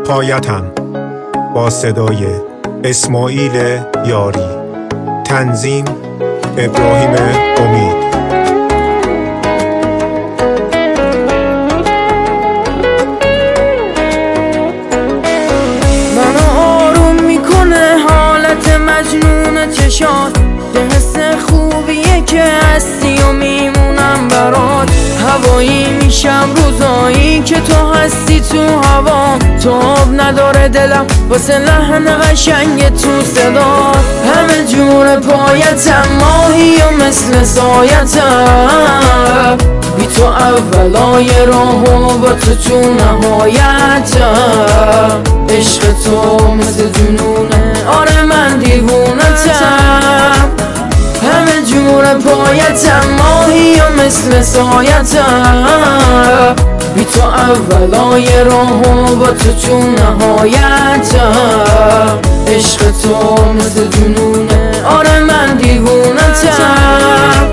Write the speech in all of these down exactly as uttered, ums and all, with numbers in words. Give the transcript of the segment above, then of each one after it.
پایتم با صدای اسماعیل یاری، تنظیم ابراهیم امید. منو آروم میکنه حالت مجنون چشات، به حس خوبیه که هستی و میمونم برات. هوایی میشم روزایی که تو هستی تو هوا، توب نداره دلم واسه لحن قشنگ تو صدا. همه جور پایتم ماهی و مثل سایتم، بی تو اولای راهو با تو تو نهایتم. عشق تو مثل جنونه، آره من دیوونتم. همه جور پایتم ماهی و مثل سایتم، بی تو اولای راهو با تو تو نهایتم. عشق تو مثل جنونه، آره من دیوونتم.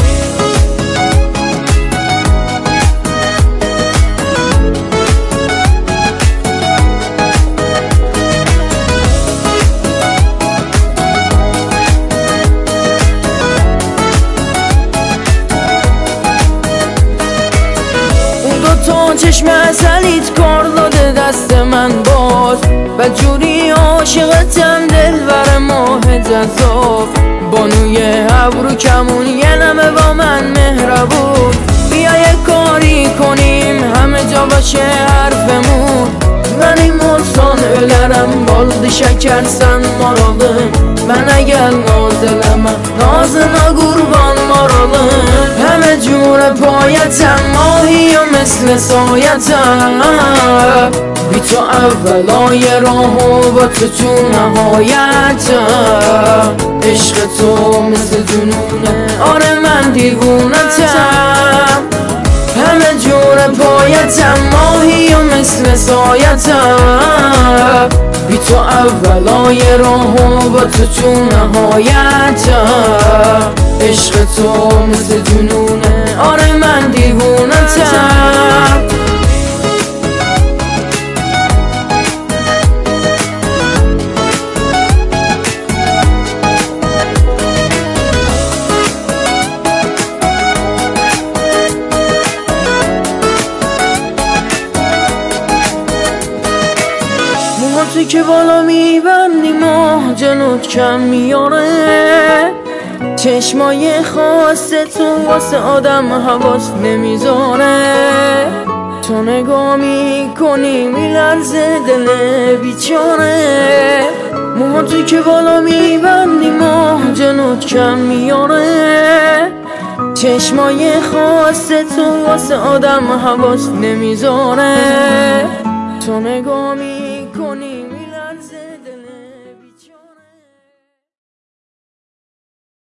تو چشم ازلیت کار داده دست من باز، بدجوری عاشقتم دلبر ماه جذاب. بانوی ابرو کمون یه نمه با من مهربون، بیا یه کاری کنیم همه جا باشه حرفمون. من این مرسان ölürüm baldı şeker sen maralım. Ben eğer nazleme nazına kurban maralım. همه جور پایتم ماهی و مثل سایتم، بی تو اولای راهو با تو تو نهایتم. عشق تو مثل جنونه، آره من دیوونتم. همه جور پایتم ماهی و مثل سایتم، بی تو اولای راهو با تو تو نهایتم. عشق تو مثل جنونه، آره من دیوونتم. موهاتو که بالا میبندی ماه جلوت کم میاره، چشمای خاص تو واسه آدم حواس نمیذاره. تو نگاه میکنی میلرزه دل بیچاره، موهاتو که بالا میبندی ماه جلوت کم میاره. چشمای خاص تو واسه آدم حواس نمیذاره. تو نگاه